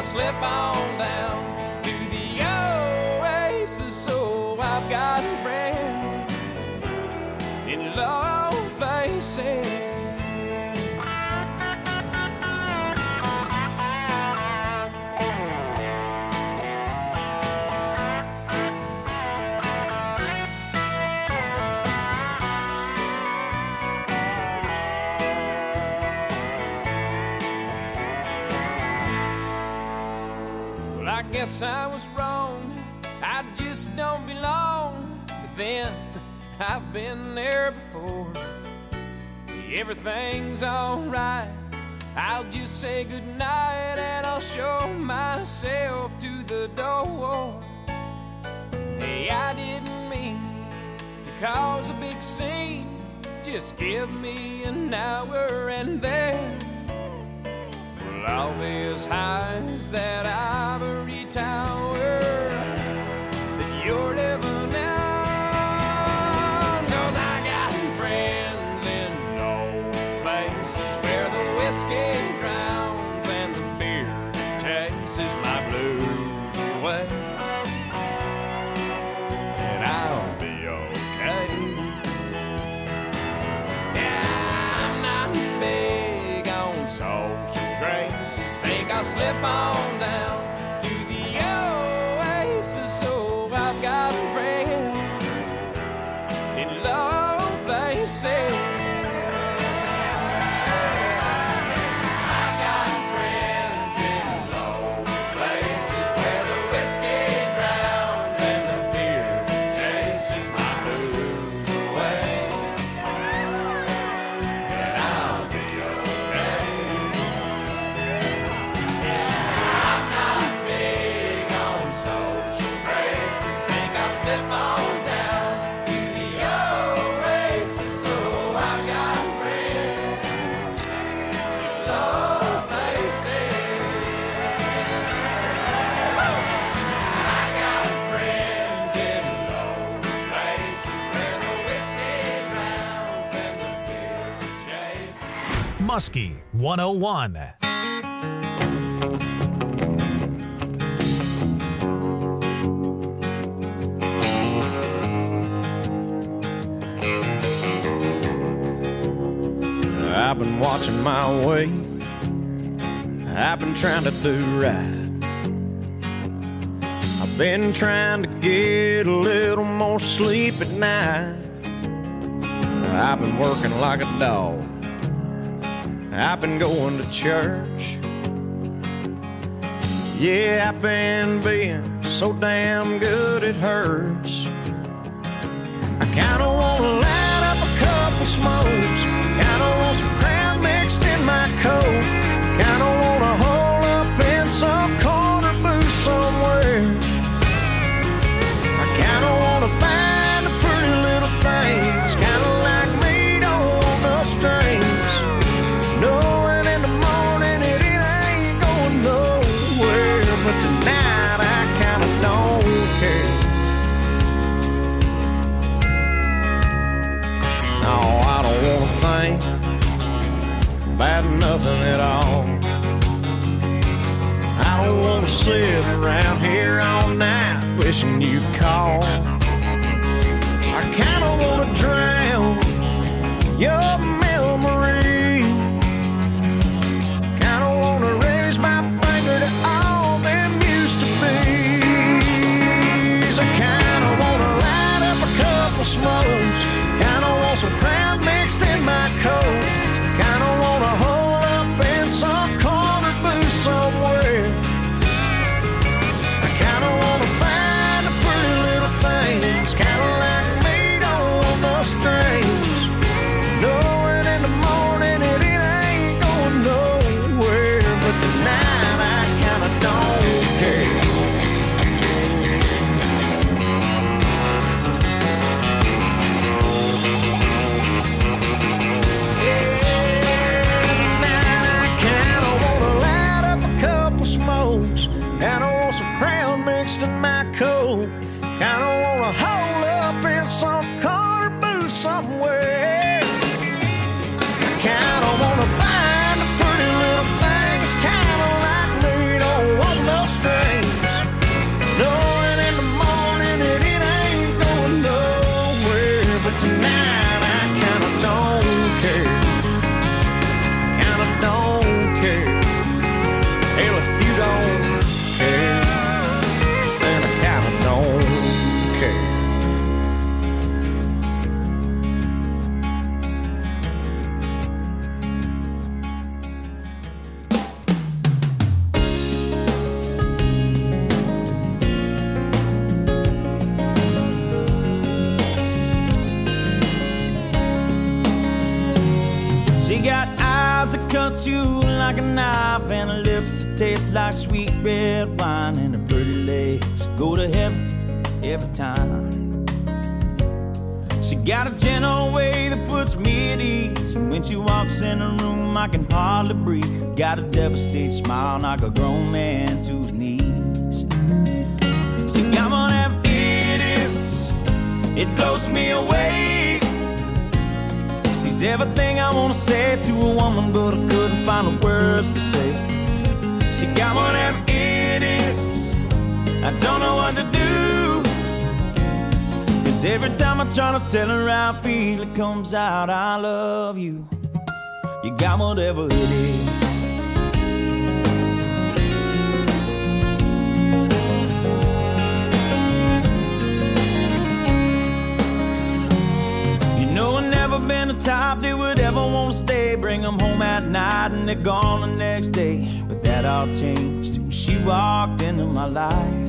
slip on down to the oasis. So I've got a friend in low places. I guess I was wrong, I just don't belong. But then, I've been there before. Everything's alright, I'll just say goodnight and I'll show myself to the door. Hey, I didn't mean to cause a big scene. Just give me an hour and then I'll be as high as that ivory tower that you're living on. 'Cause I got friends in low places where the whiskey drowns and the beer chases my blues away. And I'll be okay. Yeah, I'm not big on social graces. Think I'll slip on down to the oasis. So I've got a friend in low places. I've got friends in low places where the whiskey drowns and the beer chases my blues away. And I'll be okay. Slip on down to the oasis. So I've got friends in low places. I got friends in low places where the whiskey drowns and the beer chases. Muskie 101. I've been watching my way. I've been trying to do right. I've been trying to get a little more sleep at night. I've been working like a dog. I've been going to church. Yeah, I've been being so damn good it hurts. I kinda wanna light up a couple smokes. Kinda want some crown mixed in my coat. Kinda wanna hole up in some corner booth somewhere. I kinda wanna find the pretty little things. Kinda like meat on the strings. Knowing in the morning it ain't going nowhere. But tonight I kinda don't care. No, I don't wanna think about nothing at all. I don't wanna sit around here all night wishing you'd call. I kinda wanna drown your memory. Kinda wanna raise my finger to all them used to be's. I kinda wanna light up a couple smokes. Kinda want some crown mixed in my coat. Kinda wanna hole up in some corner booth somewhere. I kinda wanna find the pretty little things. Kinda like meat on the strings. Knowing in the morning it ain't going nowhere. But tonight I kinda don't care. but tonight I kinda don't care. Kinda don't care. Hell, if you don't care, then I kinda don't care. She got eyes that cut you like a knife, and her lips that taste like sweet red wine, and her pretty legs go to heaven every time. She got a gentle way that puts me at ease, and when she walks in the room I can hardly breathe. Got a devastated smile, knock a grown man to his knees. She got one of them idiots, it blows me away. She's everything I wanna say to a woman, but I couldn't find the words to say. She got one of them idiots, I don't know what to do. Cause every time I try to tell her how I feel, it comes out, I love you. You got whatever it is. Never been the type that would ever want to stay. Bring them home at night and they're gone the next day. But that all changed when she walked into my life.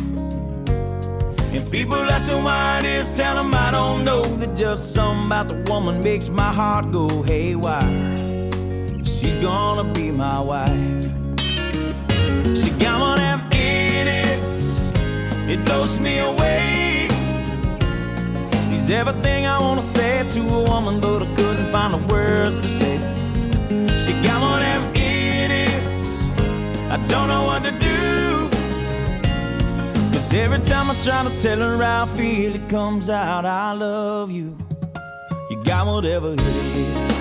And people ask me why it is, tell them I don't know. That just something about the woman makes my heart go haywire. She's gonna be my wife. She got one of them idiots, it blows me away. She's everything I wanna say to a woman, but I couldn't find the words to say. She got one of them idiots, I don't know what to do. Cause every time I try to tell her how I feel, it comes out, I love you. You got whatever it is.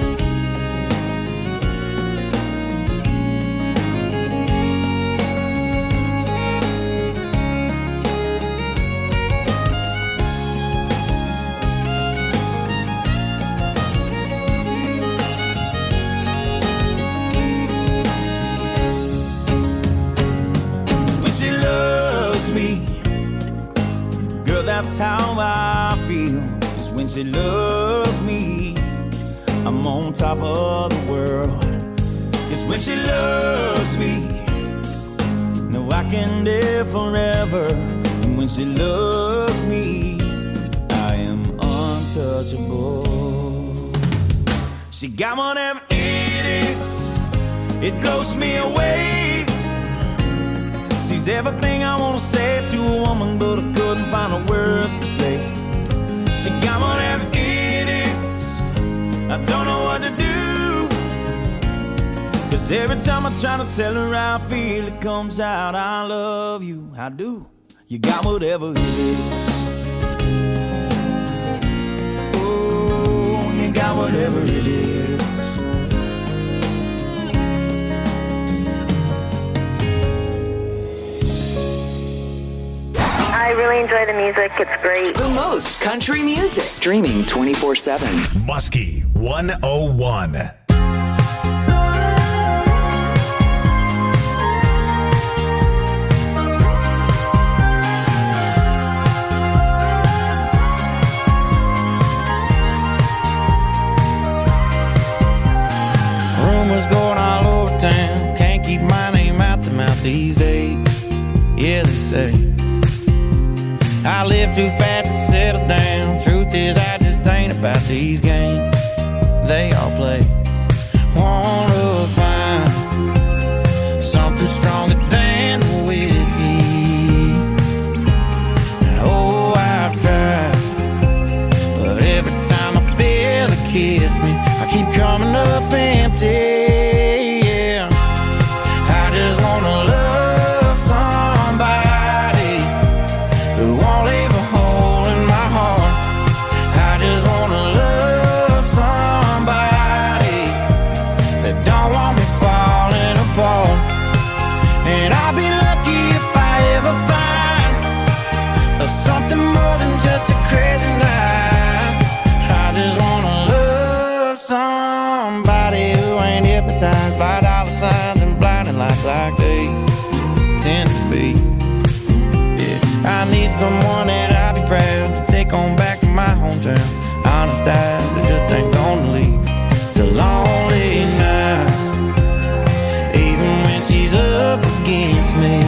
That's how I feel. Cause when she loves me, I'm on top of the world. Cause when she loves me, no, I can live forever. And when she loves me, I am untouchable. She got one of them idiots, it blows me away. She's everything I wanna say to a woman, but I couldn't find the words to say. She got one of them idiots, I don't know what to do. Cause every time I try to tell her how I feel, it comes out, I love you, I do. You got whatever it is. Oh, you got whatever it is. I really enjoy the music. It's great. The most country music. Streaming 24/7. Muskie 101. Rumors going all over town. Can't keep my name out the mouth these days. Yeah, they say I live too fast to settle down. Truth is, I just ain't about these games they all play. Wanna find something stronger than the whiskey. And oh, I've tried, but every time I feel it kiss me, I keep coming up empty. Yeah, I just wanna love somebody who won't leave a hole in my heart. I just wanna love signs and blinding lights like they tend to be. Yeah, I need someone that I'll be proud to take on back to my hometown. Honest eyes that just ain't gonna lead to lonely nights, even when she's up against me.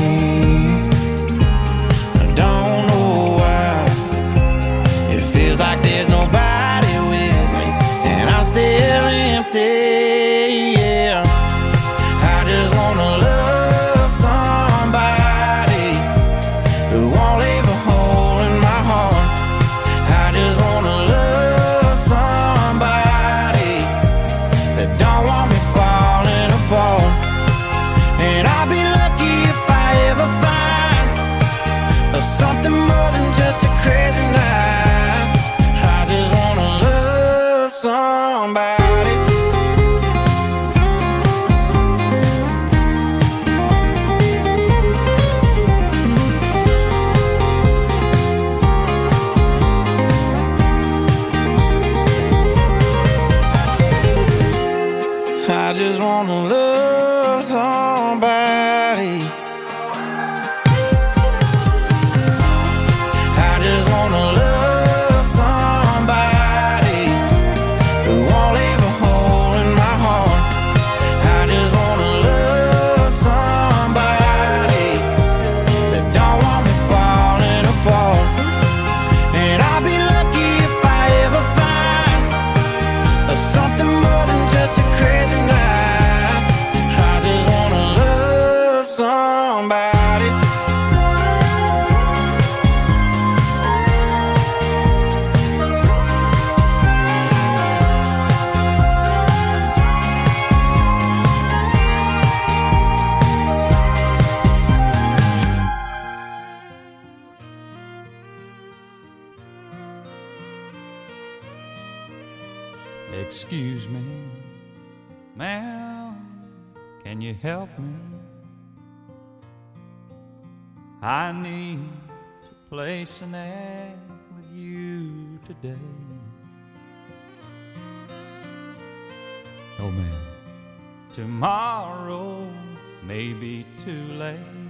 I don't know why it feels like there's nobody with me, and I'm still empty. Yeah, I just wanna love somebody who won't leave a hole in my heart. I just wanna love somebody that don't want me falling apart. And I'll be lucky if I ever find something more than just a crazy night. I just wanna love somebody. I just wanna love somebody. I just wanna love somebody who won't leave a hole in my heart. I just wanna love somebody that don't want me falling apart. And I'll be lucky if I ever find something more than just a crazy night. I just wanna love somebody. Excuse me, ma'am, can you help me? I need to place an ad with you today. Oh man, tomorrow may be too late.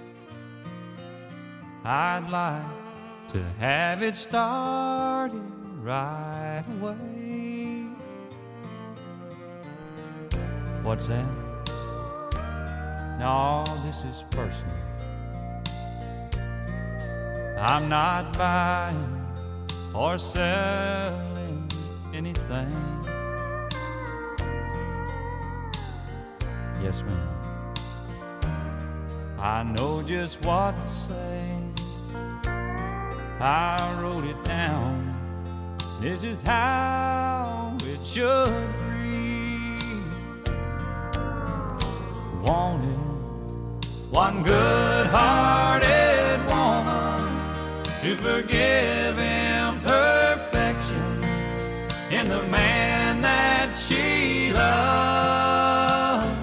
I'd like to have it started right away. What's that? No, this is personal. I'm not buying or selling anything. Yes, ma'am. I know just what to say. I wrote it down. This is how it should read. Wanted one good-hearted woman to forgive imperfection in the man that she loved.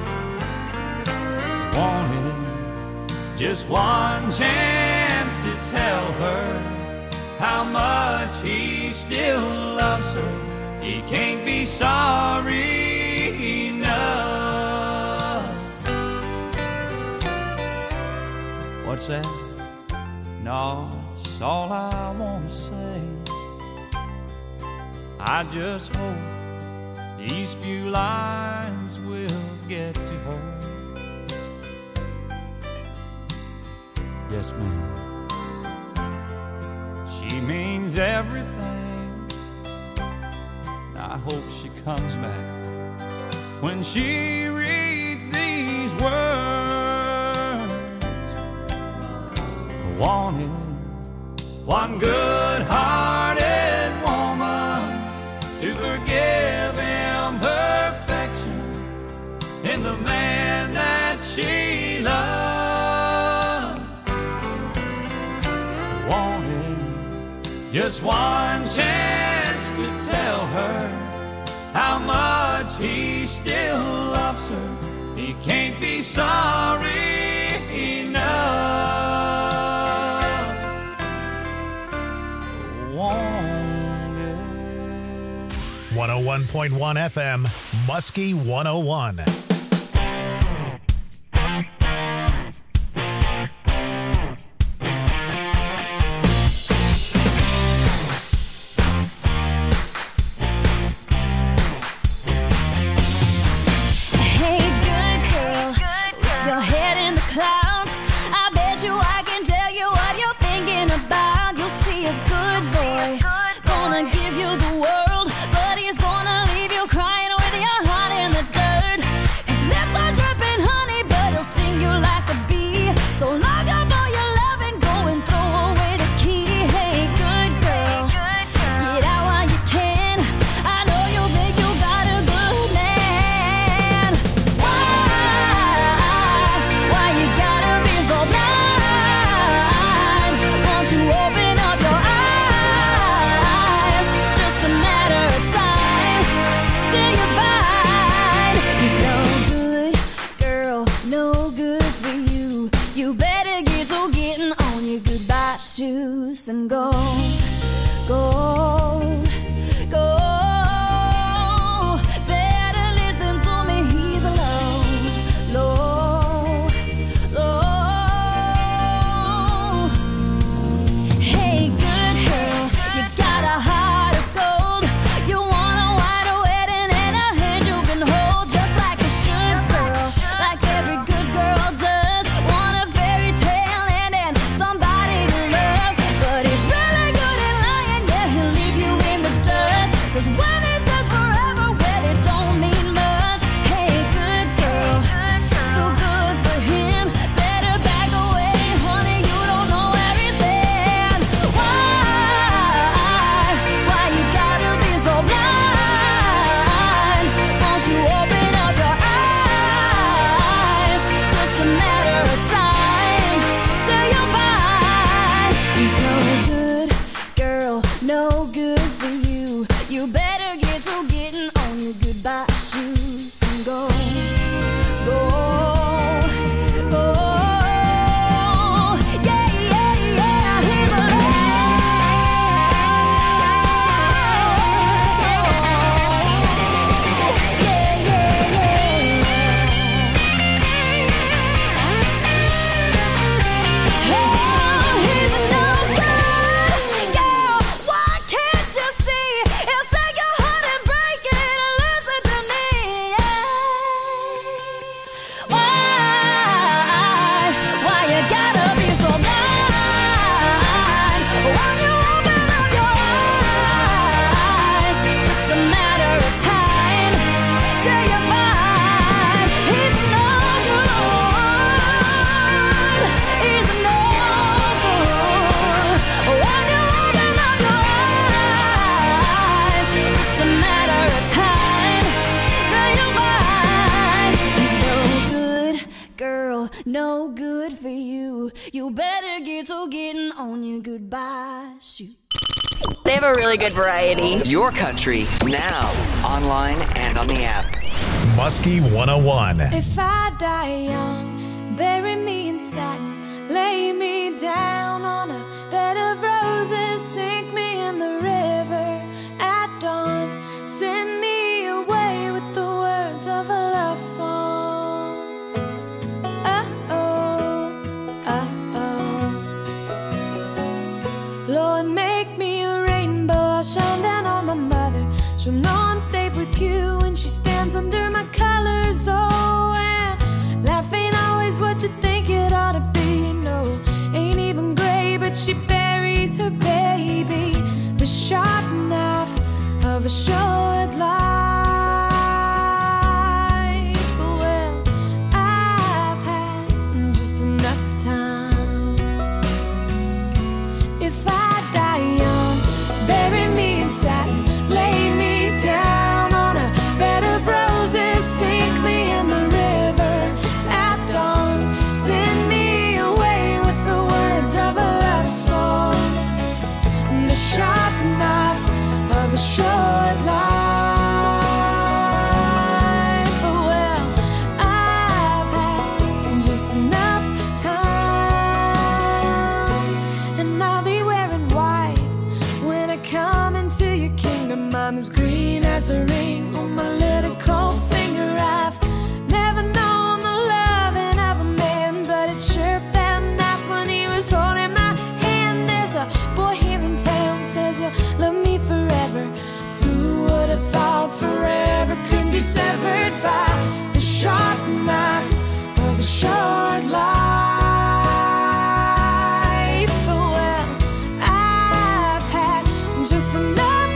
Wanted just one chance to tell her how much he still loves her. He can't be sorry enough. What's that? No, it's all I want to say. I just hope these few lines will get to her. Yes, ma'am. She means everything. I hope she comes back when she reads these words. I wanted one good-hearted woman to forgive imperfection in the man that she loved. Wanted just one chance to tell her how much he still loves her. He can't be sorry enough. Wanted 101.1 FM, Muskie 101. You better get to getting on your goodbye shoes and go, go, go. Yeah, yeah, yeah. Here's a no good for you. You better get to getting on your goodbye shoe. They have a really good variety. Your country, now, online and on the app. Muskie 101. If I die young, bury me in satin, lay me down on a bed of roses, sink me in the river at dawn, send me away with the words of a love song. Lord, make me a rainbow, I'll shine down on my mother. She'll know I'm safe with you when she stands under my colors. Oh, and life ain't always what you think it ought to be. No, ain't even gray, but she buries her baby. The sharp knife of a short life. Well, I've had just enough time. If I die young, bury me in satin, lay me down on a bed of roses, sink me in the river at dawn, send me away with the words of a love song. The sharp knife of a short life. Well, I've had just enough time, and I'll be wearing white when I come into your kingdom. I'm as green as the ring on my little cold finger. I've never known the loving of a man, but it sure felt nice when he was holding my hand. There's a boy here in town says you'll love me forever. Who would have thought forever could be severed by the sharp knife of a short life? Well, I've had just enough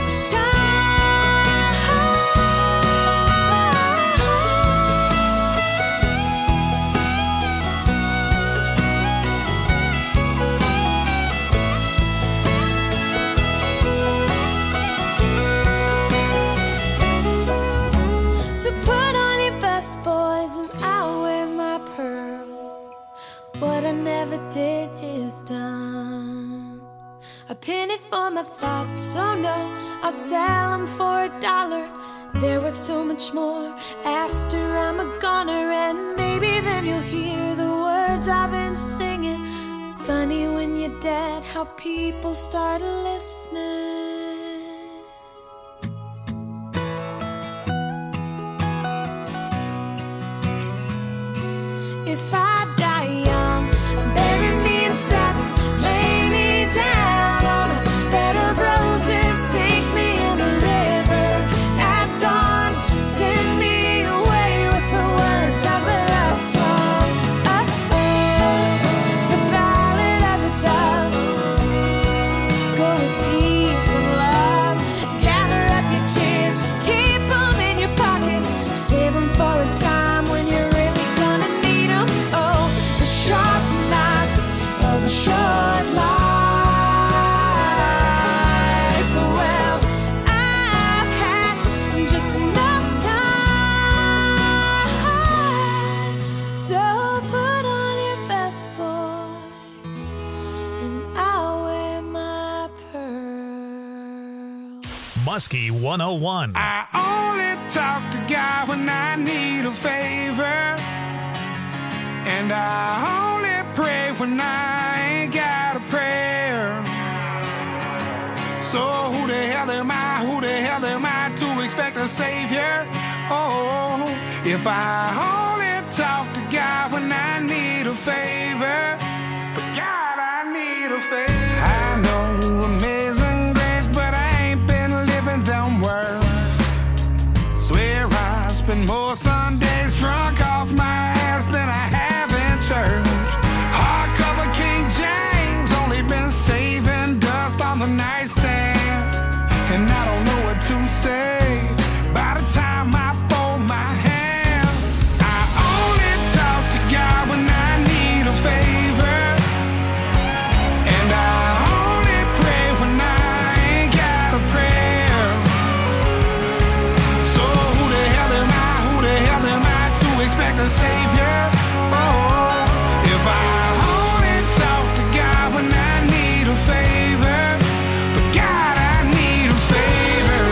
So put on your best boys and I'll wear my pearls. What I never did is done. A penny for my thoughts, oh no, I'll sell them for $1. They're worth so much more after I'm a goner. And maybe then you'll hear the words I've been singing. Funny when you're dead how people start listening. If I die young, bury me in satin, lay me down on a bed of roses, sink me in the river at dawn, send me away with the words of a love song. The ballad of a dove, go with peace Muskie 101. I only talk to God when I need a favor, and I only pray when I ain't got a prayer. So who the hell am I? Who the hell am I to expect a savior? Oh, if I only talk to God when I need a favor, but God, I need a favor. I know amazing grace, but I ain't been living them words. Swear I spend more Sundays drunk off my ass than I have in church. Hardcover King James, only been saving dust on the nightstand, and I don't know what to say by the time I fold my hands. I only talk to God when I need a favor, and I only pray when I ain't got a prayer. So who the hell am I? Who the hell am I to expect a savior? Oh, if I only talk to God when I need a favor, but God, I need a favor.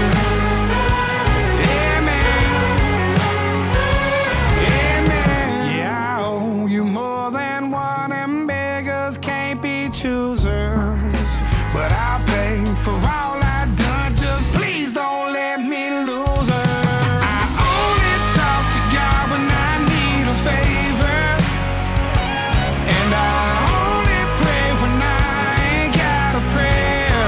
Yeah, I owe you more than one, and beggars can't be choosers. But I'll pay for all I've done, just please don't let me lose her. I only talk to God when I need a favor, and I only pray when I ain't got a prayer.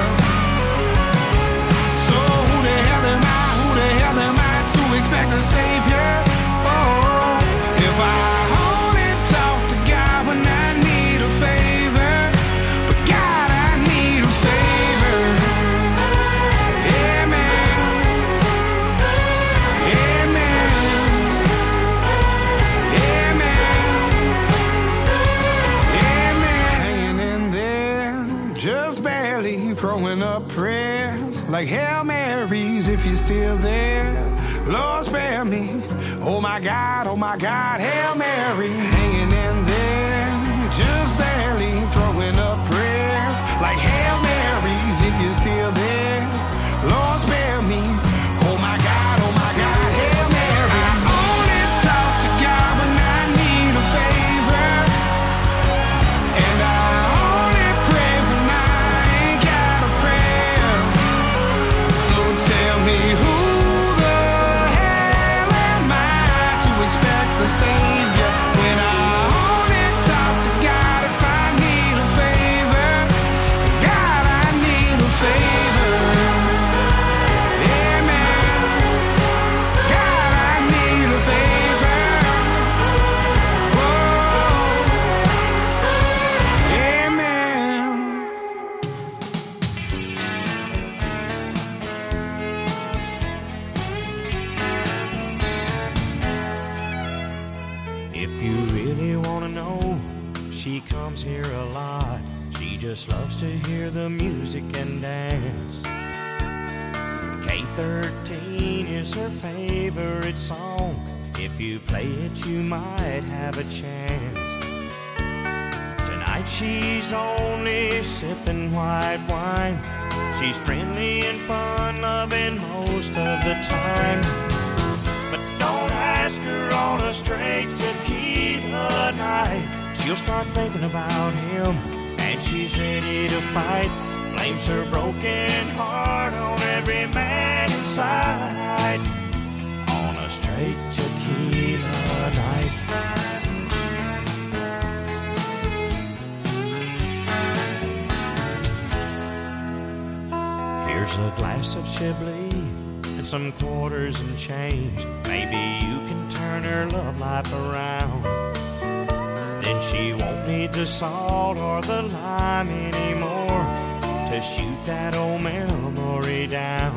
So who the hell am I? Who the hell am I to expect a savior? Oh, if I only talk to God when I need a favor, but God, I need a favor. Amen. Amen. Amen. Hanging in there, just barely throwing up prayers like Hail Marys if you're still there. Lord, spare me. Oh my God, Hail Mary. Hanging in there, just barely throwing up prayers like Hail Marys if you're still there. Lord, spare me. Oh my God, Hail Mary. I only talk to God when I need a favor, and I only pray when I ain't got a prayer. So tell me who the hell am I to expect the savior when I only talk to God if I need a favor? God, I need a favor. Amen. God, I need a favor. Whoa. Amen. If you really want to know, she comes here a lot. She just loves to hear the music and dance. K13 is her favorite song. If you play it, you might have a chance. Tonight she's only sipping white wine. She's friendly and fun-loving most of the time. But don't ask her on a straight tequila night. She'll start thinking about him, and she's ready to fight. Blames her broken heart on every man inside. On a straight tequila night. Here's a glass of Chablis and some quarters and change. Maybe you can turn her love life around. Then she won't need the salt or the lime anymore to shoot that old memory down.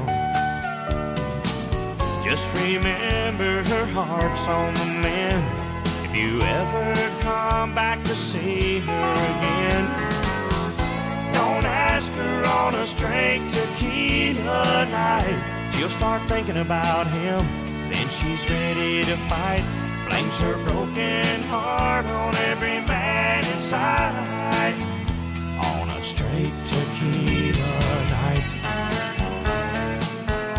Just remember her heart's on the mend. If you ever come back to see her again, don't ask her on a straight tequila night. She'll start thinking about him, then she's ready to fight. Blames her broken heart on every man inside. On a straight tequila night.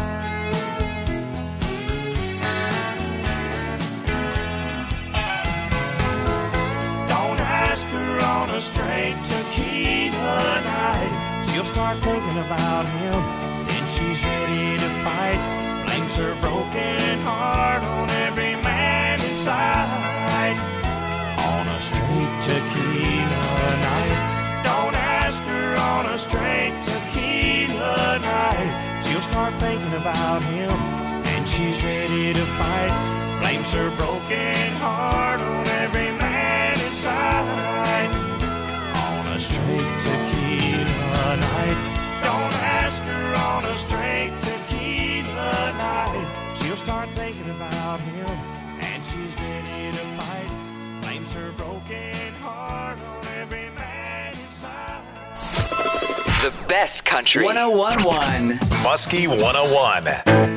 about him, then she's ready to fight. Blames her broken heart on every man inside. On a straight tequila night, don't ask her on a straight tequila night. She'll start thinking about him, and she's ready to fight. Blames her broken heart on every man inside. On a straight tequila night, don't ask her on a straight tequila night. She'll start thinking about him, and she's ready to fight. Blames her broken heart on every man inside. The best country. 101.1 Muskie 101.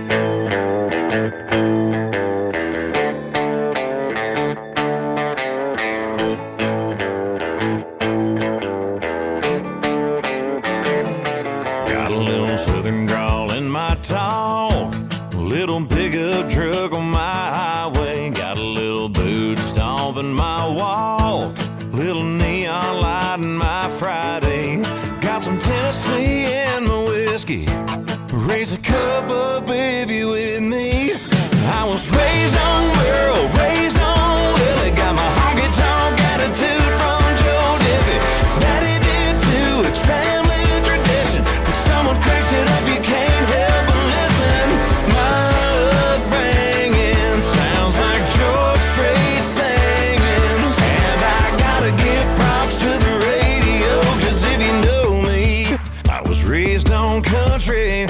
Pickup truck on my highway, got a little boot stomp in my walk, little neon light in my Friday, got some Tennessee in my whiskey, raise a cup up if you with me. I was raised on Merle, raised on Willie, got my honky tonk attitude from Joe Diffie. Daddy did too, it's family tradition. When someone cranks it up, you can't help but listen. My upbringing sounds like George Strait singing, and I gotta give props to the radio, 'cause if you know me, I was raised on country.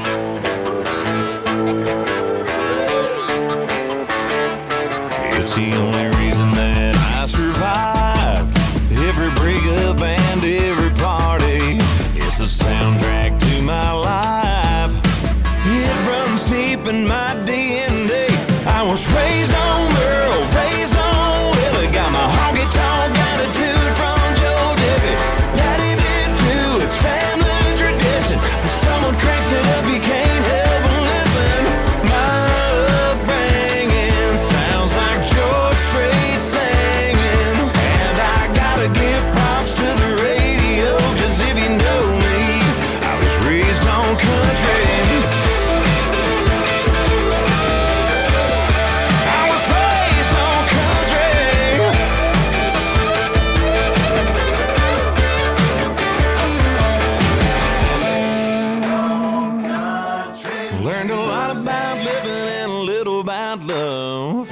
It's the only reason that I survived every breakup and every party. It's a soundtrack to my life. It runs deep in my DNA. I was raised on Merle, raised on Willie, got my honky tonk attitude from Joe Diffie. Daddy did too, it's family tradition. When someone cranks it up, you can't help but listen. My upbringing sounds like George Strait singing, and I gotta give props to the radio, 'cause if you know me, I was raised on country. I was raised on country. Learned a lot about living and a little about love.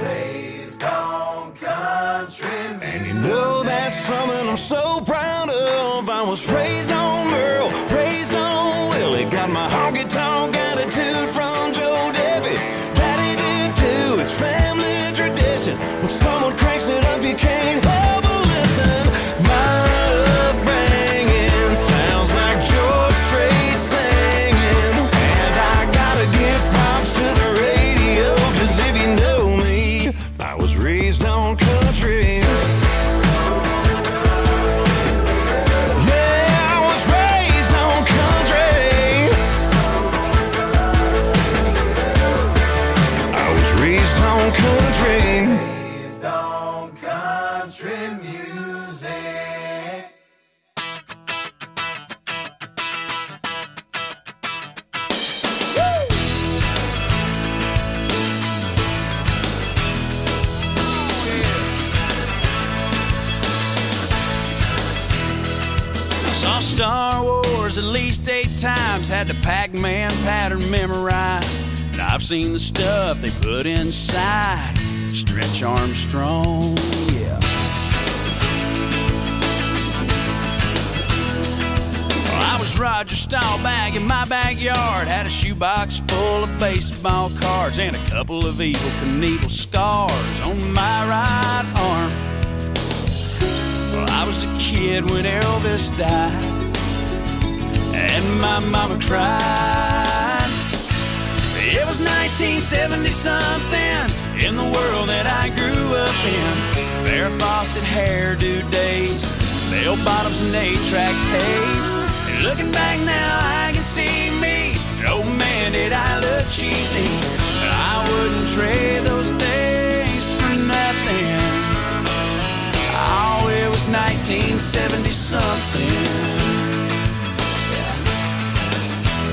And you know that's something I'm so proud of. I was raised on Merle, raised on Willie, got my honky tonk attitude from Joe Diffie. Daddy did too, it's family tradition. When someone cranks it up, you can't help but listen. My upbringing sounds like George Strait singing, and I gotta give props to the radio, 'cause if you know me, I was raised on country. Yeah, I was raised on country. I was raised on country. Raised on country music. I saw Star Wars at least 8 times, had the Pac-Man pattern memorized. And I've seen the stuff they put inside Stretch Armstrong, yeah. Well, I was Roger Staubach in my backyard, had a shoebox full of baseball cards and a couple of Evel Knievel scars on my right arm. Well, I was a kid when Elvis died, and my mama cried. It was 1970-something in the world that I grew up in. Farrah Fawcett hairdo days, bell bottoms and 8-track tapes. And looking back now, I can see me. Oh man, did I look cheesy. But I wouldn't trade those days for nothing. Oh, it was 1970-something.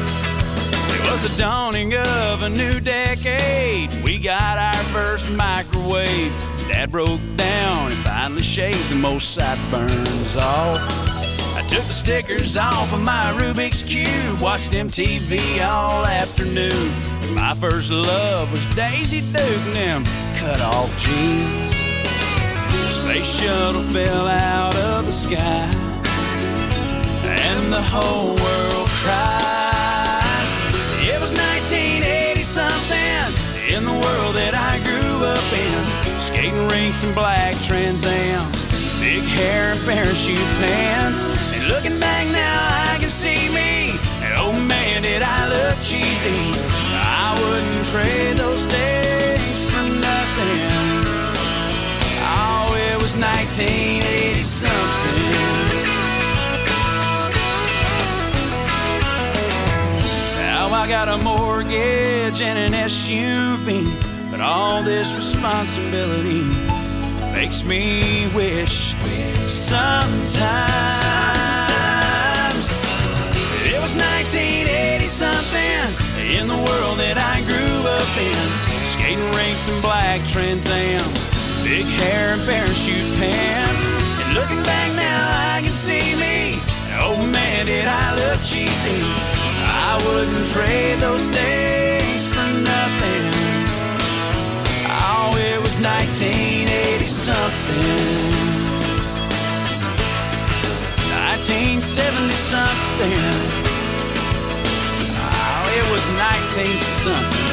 'Twas the dawning of a new decade. We got our first microwave. Dad broke down and finally shaved the most sideburns off. I took the stickers off of my Rubik's Cube, watched MTV all afternoon. My first love was Daisy Duke and them cut-off jeans. The space shuttle fell out of the sky, and the whole world cried. It was 1980-something in the world that I grew up in. Skating rinks and black Trans Ams, big hair and parachute pants. And looking back now, I can see me. And oh man, did I look cheesy. I wouldn't trade those days for nothing. Oh, it was 1980-something. Now I got a mortgage and an SUV, but all this responsibility makes me wish sometimes it was 1980-something in the world that I grew up in. Skating rinks and black Trans Ams, big hair and parachute pants. And looking back now, I can see me. Oh man, did I look cheesy. I wouldn't trade those days for nothing. Oh, it was 1980-something. 1970-something. Oh, it was 19-something.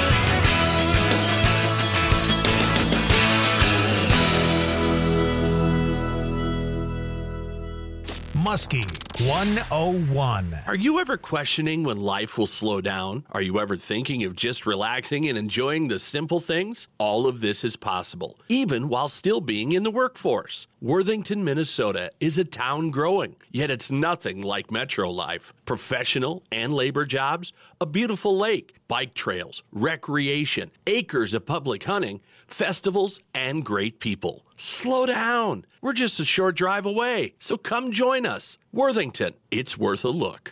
Muskie 101. Are you ever questioning when life will slow down? Are you ever thinking of just relaxing and enjoying the simple things? All of this is possible, even while still being in the workforce. Worthington, Minnesota is a town growing, yet it's nothing like metro life. Professional and labor jobs, a beautiful lake, bike trails, recreation, acres of public hunting, festivals, and great people. Slow down. We're just a short drive away, so come join us. Worthington, it's worth a look.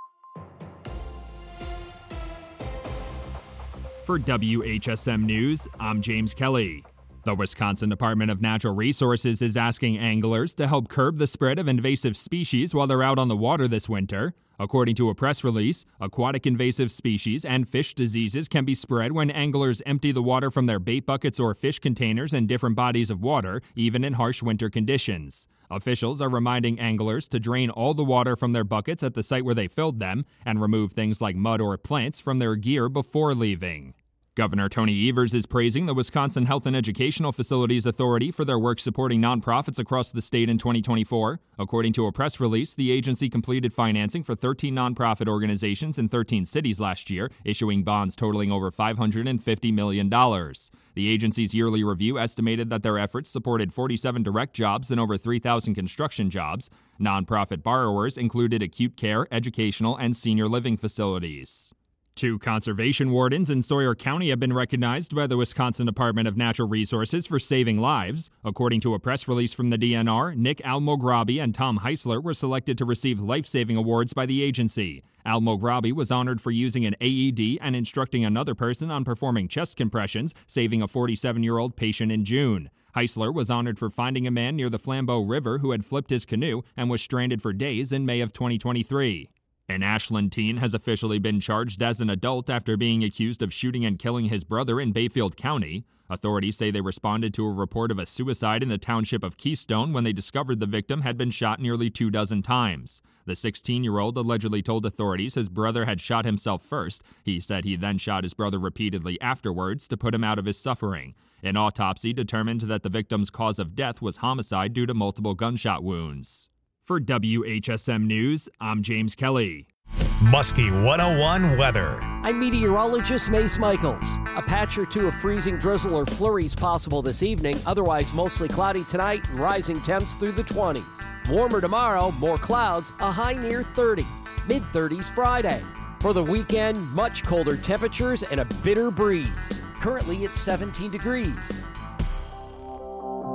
For WHSM News, I'm James Kelly. The Wisconsin Department of Natural Resources is asking anglers to help curb the spread of invasive species while they're out on the water this winter. According to a press release, aquatic invasive species and fish diseases can be spread when anglers empty the water from their bait buckets or fish containers in different bodies of water, even in harsh winter conditions. Officials are reminding anglers to drain all the water from their buckets at the site where they filled them and remove things like mud or plants from their gear before leaving. Governor Tony Evers is praising the Wisconsin Health and Educational Facilities Authority for their work supporting nonprofits across the state in 2024. According to a press release, the agency completed financing for 13 nonprofit organizations in 13 cities last year, issuing bonds totaling over $550 million. The agency's yearly review estimated that their efforts supported 47 direct jobs and over 3,000 construction jobs. Nonprofit borrowers included acute care, educational, and senior living facilities. 2 conservation wardens in Sawyer County have been recognized by the Wisconsin Department of Natural Resources for saving lives. According to a press release from the DNR, Nick Almograbi and Tom Heisler were selected to receive life-saving awards by the agency. Almograbi was honored for using an AED and instructing another person on performing chest compressions, saving a 47-year-old patient in June. Heisler was honored for finding a man near the Flambeau River who had flipped his canoe and was stranded for days in May of 2023. An Ashland teen has officially been charged as an adult after being accused of shooting and killing his brother in Bayfield County. Authorities say they responded to a report of a suicide in the township of Keystone when they discovered the victim had been shot nearly 24 times. The 16-year-old allegedly told authorities his brother had shot himself first. He said he then shot his brother repeatedly afterwards to put him out of his suffering. An autopsy determined that the victim's cause of death was homicide due to multiple gunshot wounds. For WHSM News, I'm James Kelly. Muskie 101 weather. I'm meteorologist Mace Michaels. A patch or two of freezing drizzle or flurries possible this evening, otherwise mostly cloudy tonight and rising temps through the 20s. Warmer tomorrow, more clouds, a high near 30. Mid-30s Friday. For the weekend, much colder temperatures and a bitter breeze. Currently it's 17 degrees.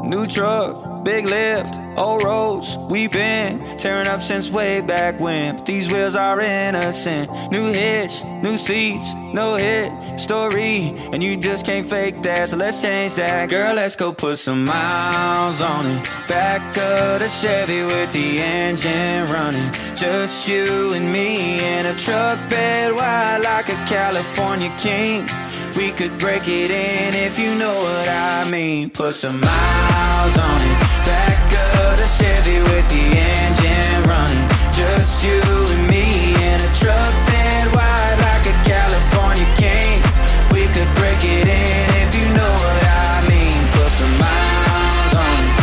New truck, big lift, old roads, we been tearing up since way back when. But these wheels are innocent. New hitch, new seats, no hit story, and you just can't fake that, so let's change that. Girl, let's go put some miles on it. Back of the Chevy with the engine running. Just you and me in a truck bed wide like a California king. We could break it in if you know what I mean. Put some miles on it. Back of the Chevy with the engine running. Just you and me in a truck bed wide like a California king. We could break it in if you know what I mean. Put some miles on it.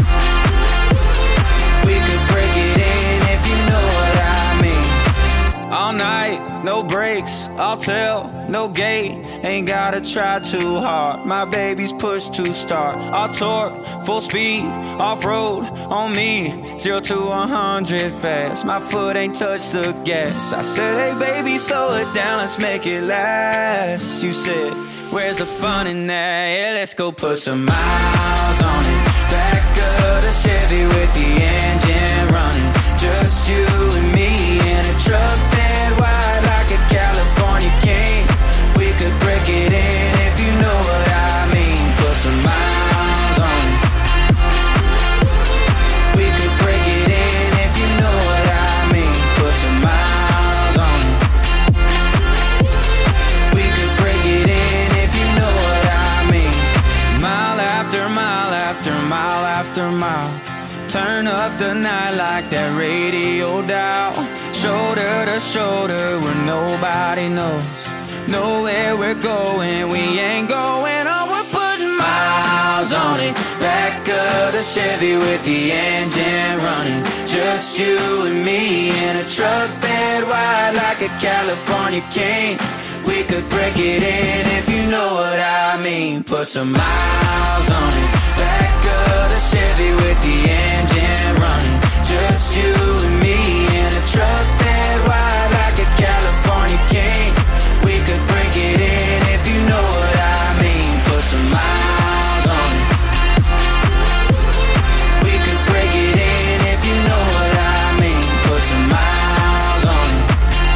We could break it in if you know what I mean. All night, no brakes, I'll tell, no gate. Ain't gotta try too hard. My baby's push to start. I'll torque, full speed, off-road on me. 0 to 100 fast. My foot ain't touched the gas. I said, hey baby, slow it down, let's make it last. You said, where's the fun in that? Yeah, let's go put some miles on it. Back of the Chevy with the engine running. Just you and me in a truck bed wide like a California king. We could break it in if you know what I mean. Put some miles on it. We could break it in if you know what I mean. Put some miles on it. We could break it in if you know what I mean. Mile after mile after mile after mile. Turn up the night like that radio dial. Shoulder to shoulder where nobody knows. Know where we're going, we ain't going on. We're putting miles on it. Back of the Chevy with the engine running. Just you and me in a truck bed wide like a California king. We could break it in if you know what I mean. Put some miles on it. Back of the Chevy with the engine running. Just you and me in a truck bed wide like a California king. We could break it in if you know what I mean. Put some miles on it. We could break it in if you know what I mean. Put some miles on it.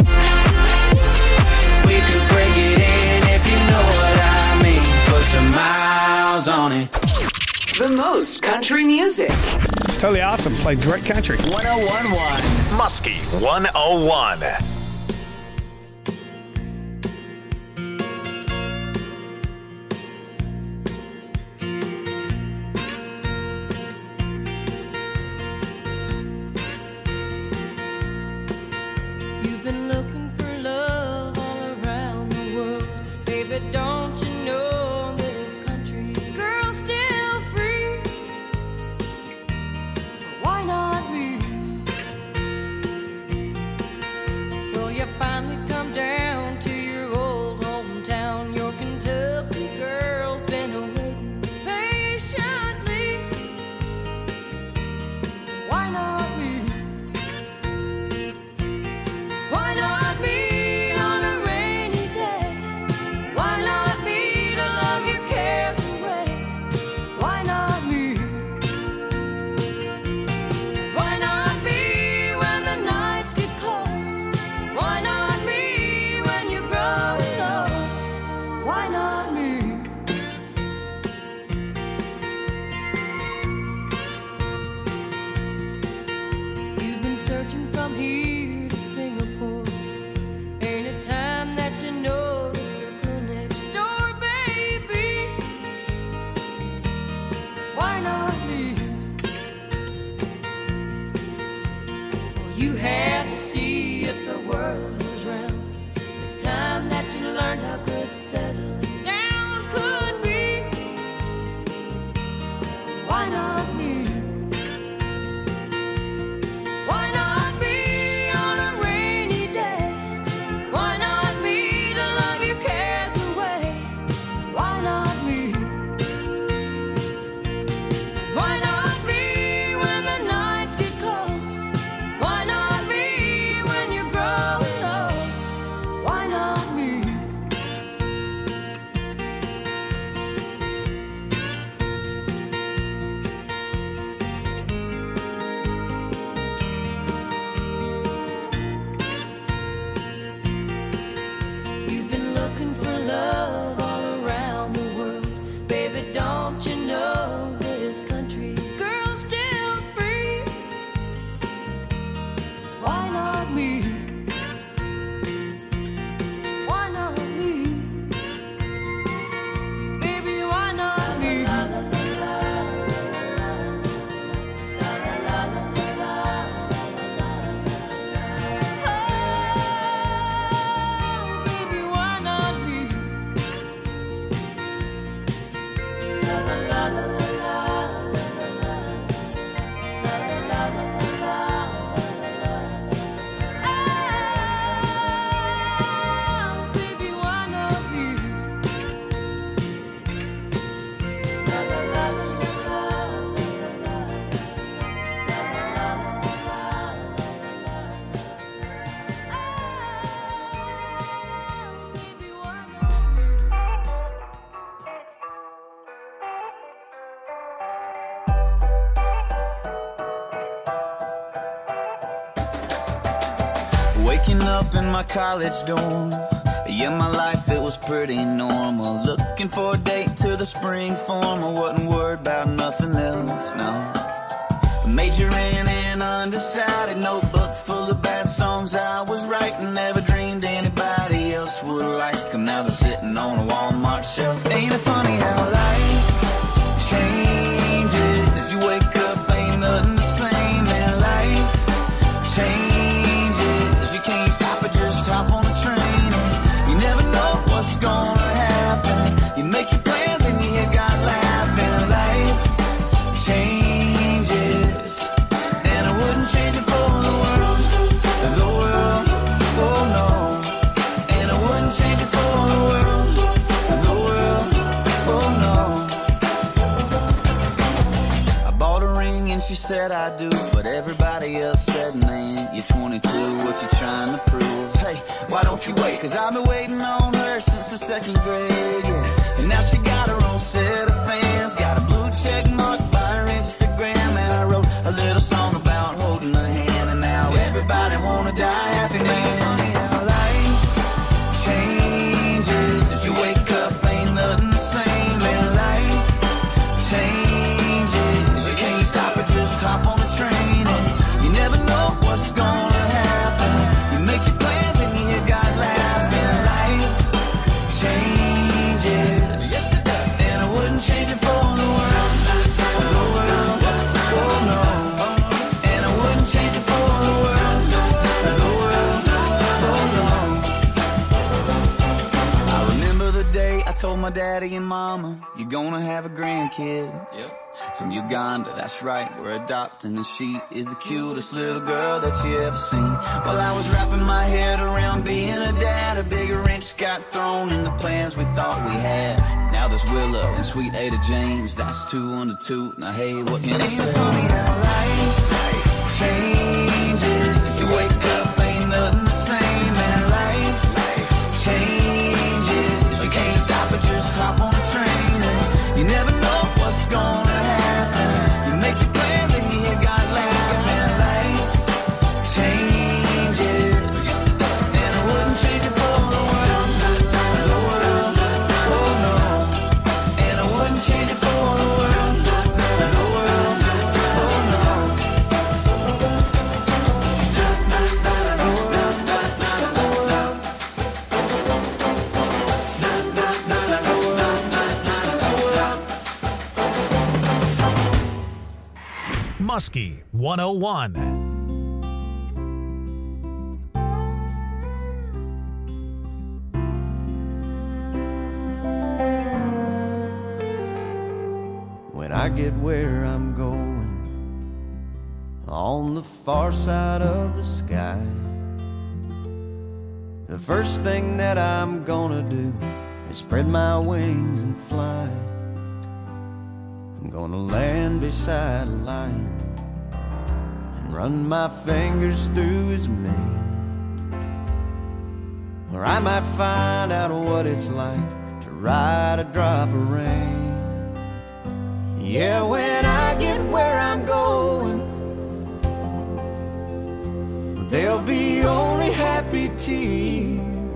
We could break it in if you know what I mean. Put some miles on it. The most country music. It's totally awesome. Played great country. 101.1 Muskie 101. You've been looking for love all around the world. Baby, don't you know this country girl's still free? Why not me? up in my college dorm. Yeah, my life, it was pretty normal. Looking for a date to the spring form. I wasn't worried about nothing else, no. Majoring in undecided, notebook full of bad songs I was writing. Never dreamed anybody else would like them. Now they're sitting on a Walmart shelf. Ain't it funny how life changes? You wake up, ain't nothing the same, and life changes. You can't stop it, just hop on the train. You never know what's gonna happen. You make your plans and you hear God laughing. Life changes, and I wouldn't change it for the world, oh no. And I wouldn't change it for the world, oh no. I bought a ring and she said I do, but everybody else said, man, you're 22, what you trying to prove? Hey, why don't you wait? Cause I've been waiting on her since the second grade, yeah. And now she got her own set of fans, got a blue check mark by her Instagram. And I wrote a little song about holding her hand, and now everybody wanna die happy, man. Funny how life changes. You wake up, ain't nothing the same, and life changes. You can't stop it, just hop on the train, and you never know what's gonna happen. You make your plans and you hear God laughing. Life changes, and I wouldn't change it for the world, oh no. And I wouldn't change it for the world, oh no. I remember the day I told my daddy and mama, you're gonna have a grandkid. Yep. From Uganda, that's right, we're adopting, and she is the cutest little girl that you ever seen. While I was wrapping my head around being a dad, a big wrench got thrown in the plans we thought we had. Now there's Willow and sweet Ada James, that's 2 under 2. Now hey, what can I say? Ain't it funny how life changes? You wake up, ain't nothing the same, and life changes. You can't stop it, just hop on the train, and you never know what's gonna happen. You make your plans and you hear God laughing. Life changes, and I wouldn't change it for the world, oh no. And I wouldn't change it for the world, oh no. Muskie 101. When I get where I'm going, on the far side of the sky, the first thing that I'm gonna do is spread my wings and fly. I'm gonna land beside a lion and run my fingers through his mane, or I might find out what it's like to ride a drop of rain. Yeah, when I get where I'm going, there'll be only happy tears.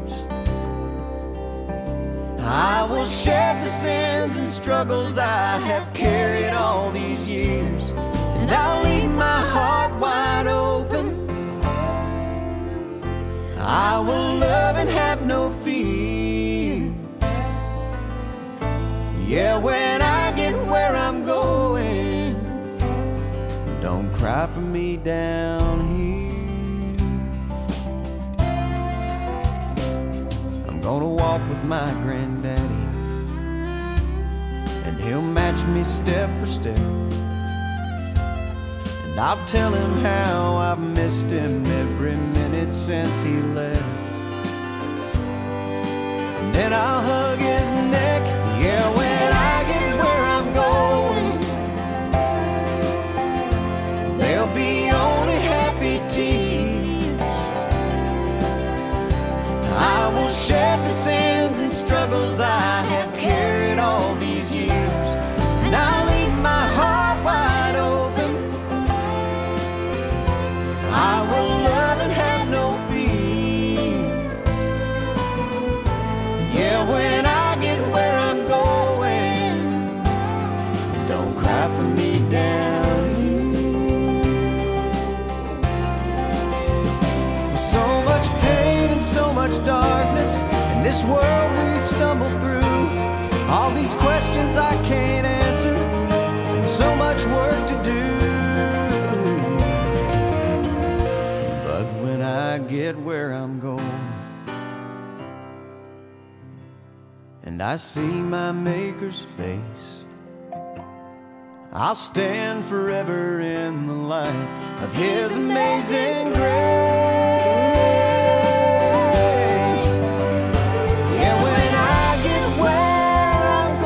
I will shed the sins and struggles I have carried all these years, and I'll leave my heart wide open. I will love and have no fear. Yeah, when I get where I'm going, don't cry for me down here. I'm gonna walk with my granddaddy, and he'll match me step for step, and I'll tell him how I've missed him every minute since he left. And then I'll hug his neck. Yeah, when I get where I'm going, there'll be only happy tears. I will shed the sins and struggles I have carried all these years, and I'll leave my heart wide open. I will love and have no fear. this world we stumble through, all these questions I can't answer, so much work to do. But when I get where I'm going and I see my Maker's face, I'll stand forever in the light of His amazing grace. Yeah, when I get where I'm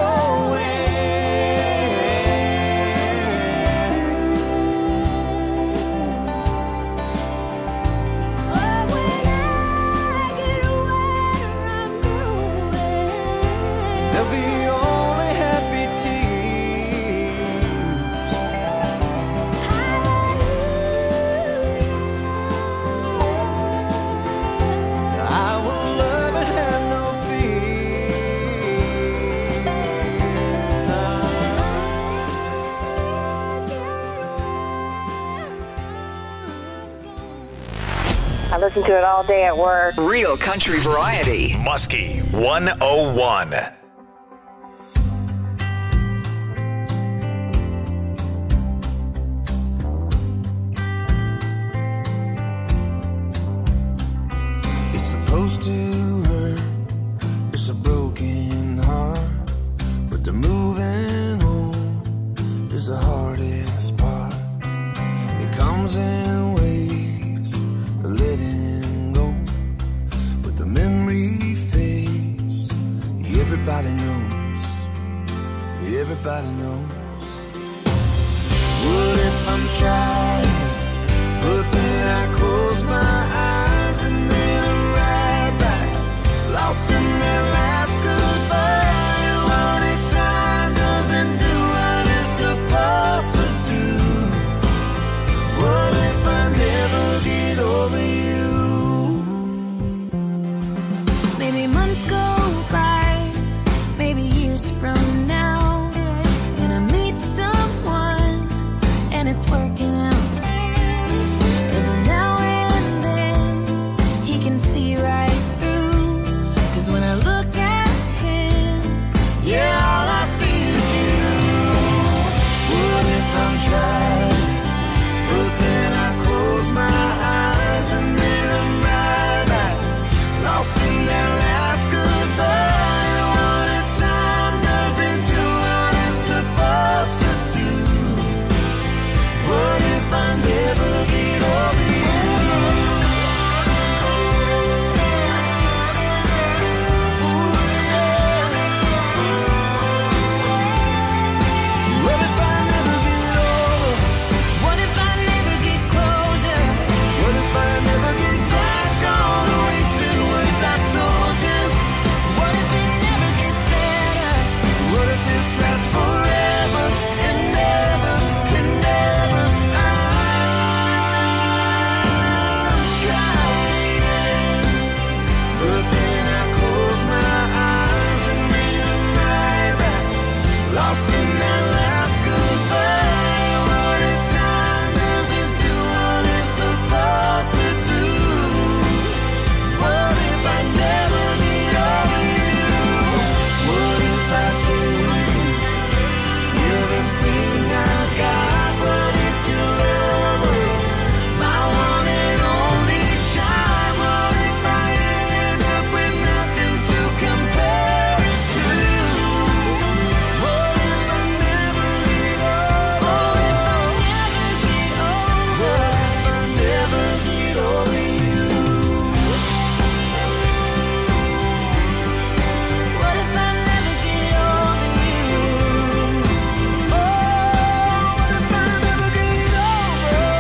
going, there'll be only happy tears. I will love and have no I listen to it all day at work. Real country variety. Muskie 101. It's supposed to hurt, it's a broken heart, but the moving on is the hardest part. It comes in waves, the letting go, but the memory fades. Everybody knows, everybody knows. What if I'm trying, but then I close my eyes and then I'm right back, lost in that last goodbye. What if time doesn't do what it's supposed to do? What if I never get over you? Maybe months go by, maybe years from now, and I meet someone and it's working out. Every now and then he can see right through, 'cause when I look at him, Yeah, all I see is you. What if I'm trying, but then I close my eyes and then I'm right back, lost in that last goodbye. What if time doesn't do what it's supposed to do? What if I never get over you? What if I never get over? what if I never get closure? What if I never get back on the wasted words I told you? What if it never gets better? What if this lasts forever and ever and ever? I'm trying, but then I close my eyes and then I'm right back, lost in that last goodbye. What if time doesn't do what it's supposed to do? What if I never get over you? What if I gave you everything I got? What if your love was my one and only shine? What if I end up with nothing to compare it to? What if I never get over? What if I never get over you? What if I never get over you? Oh, what if I never get over you?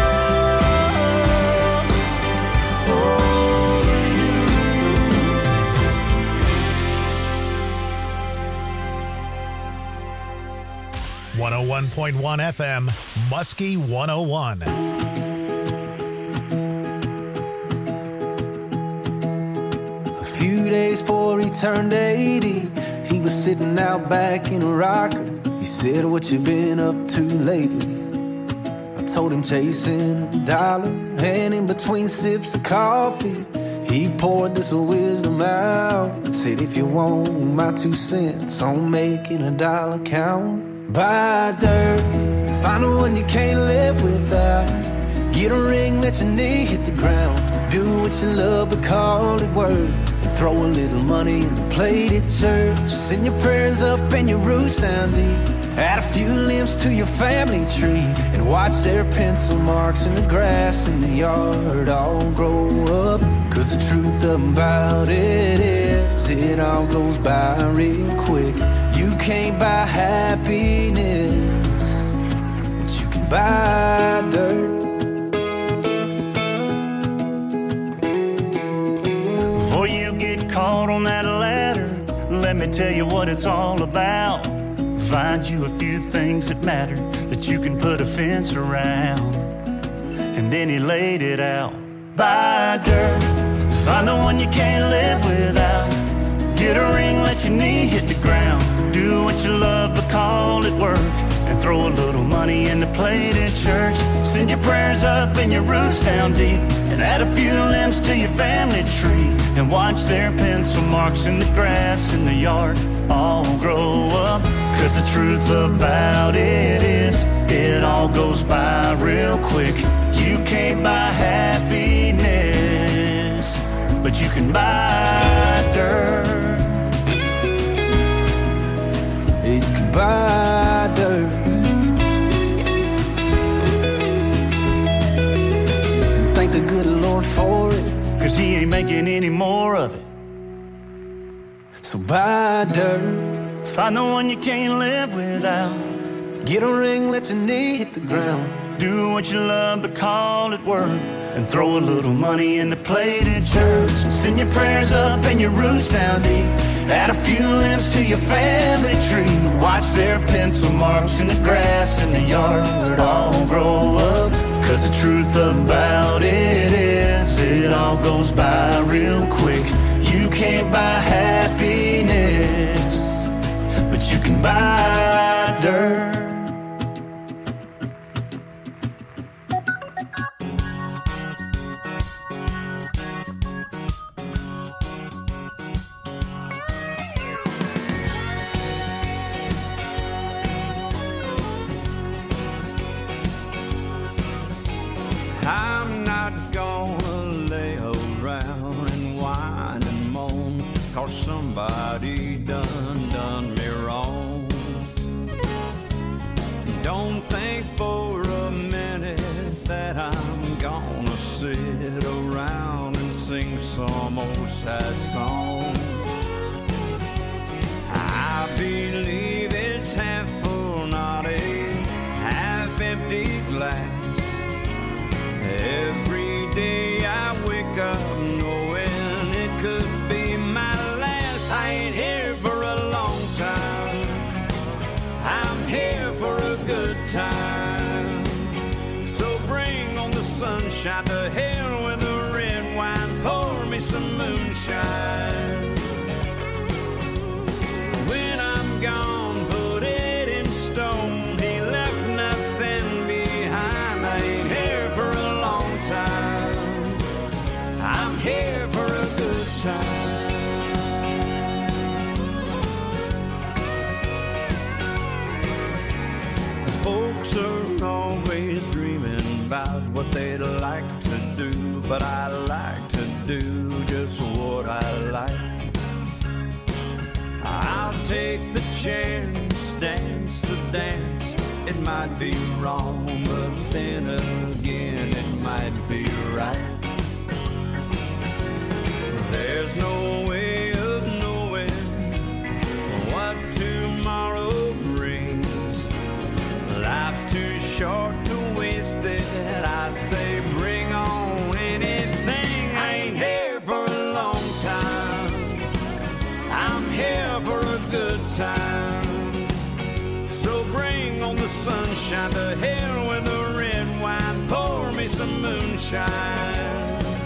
101.1 FM, Muskie 101. A few days before he turned 80, he was sitting out back in a rocker. He said, "What you been up to lately?" I told him chasing a dollar, and in between sips of coffee, He poured this wisdom out. Said if you want my 2 cents on making a dollar count, buy dirt, find the one you can't live without. Get a ring, let your knee hit the ground. Do what you love but call it work. And throw a little money in the plate at church. Send your prayers up and your roots down deep. Add a few limbs to your family tree. And watch their pencil marks in the grass in the yard all grow up. Cause the truth about it is, it all goes by real quick. You can't buy happiness, but you can buy dirt. Before you get caught on that ladder, let me tell you what it's all about. Find you a few things that matter, that you can put a fence around. And then he laid it out. Buy dirt, find the one you can't live without. Get a ring, let your knee hit the ground. Do what you love but call it work. And throw a little money in the plate at church. Send your prayers up and your roots down deep. And add a few limbs to your family tree. And watch their pencil marks in the grass in the yard all grow up. Cause the truth about it is, it all goes by real quick. You can't buy happiness, but you can buy dirt. You can buy dirt. And thank the good Lord for it, cause he ain't making any more of it. So buy dirt, find the one you can't live without. Get a ring, let your knee hit the ground. Do what you love but call it work. And throw a little money in the plate at church. And send your prayers up and your roots down deep. Add a few limbs to your family tree. Watch their pencil marks in the grass in the yard all grow up. Cause the truth about it is, it all goes by real quick. You can't buy happiness, but you can buy dirt. I'm not gonna lay around and whine and moan, cause somebody done me wrong. Don't think for a minute that I'm gonna sit around and sing some old sad song. I believe it's half full, not a half empty glass. Every day I wake up knowing it could be my last. I ain't here for a long time, I'm here for a good time. So bring on the sunshine, to hell with the red wine, pour me some moonshine. When I'm gone, put it in stone, he left nothing behind. I ain't here for a long time, I'm here for a good time. Folks are always dreaming about what they'd like to do, but I like to do just what I like. I'll take the chance, dance the dance. It might be wrong, but then again it might be right. There's no way of knowing what tomorrow brings. Life's too short to waste it. I say bring on anything. I ain't here for a long time, I'm here for a good time. So bring on the sunshine, to hell with the red wine, pour me some moonshine.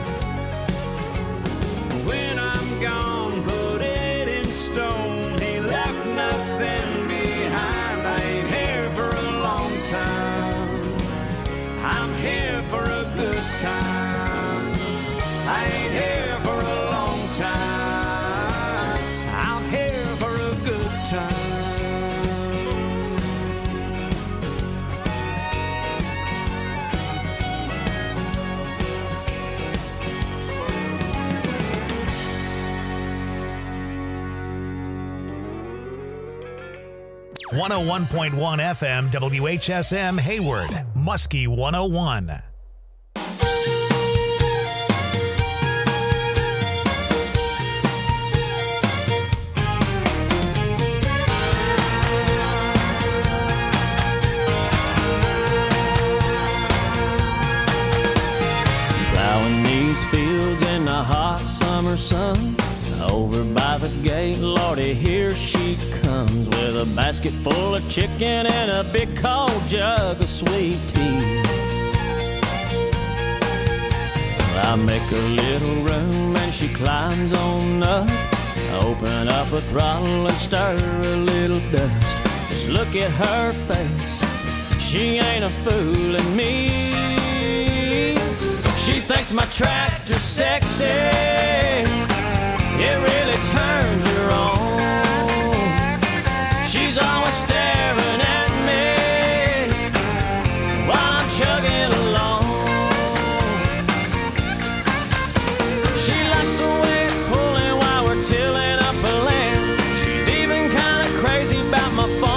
When I'm gone, put it in stone, he left nothing behind. I ain't here for a long time, I'm here for a good time. I ain't here for time. 101.1 FM WHSM Hayward, Muskie 101. Plowing these fields in the hot summer sun. Over by the gate, Lordy, here she comes with a basket full of chicken and a big cold jug of sweet tea. I make a little room and she climbs on up. Open up a throttle and stir a little dust. Just look at her face, she ain't a fooling me. She thinks my tractor's sexy. It really turns her on. She's always staring at me while I'm chugging along. She likes the way it's pulling while we're tilling up a land. She's even kind of crazy about my phone.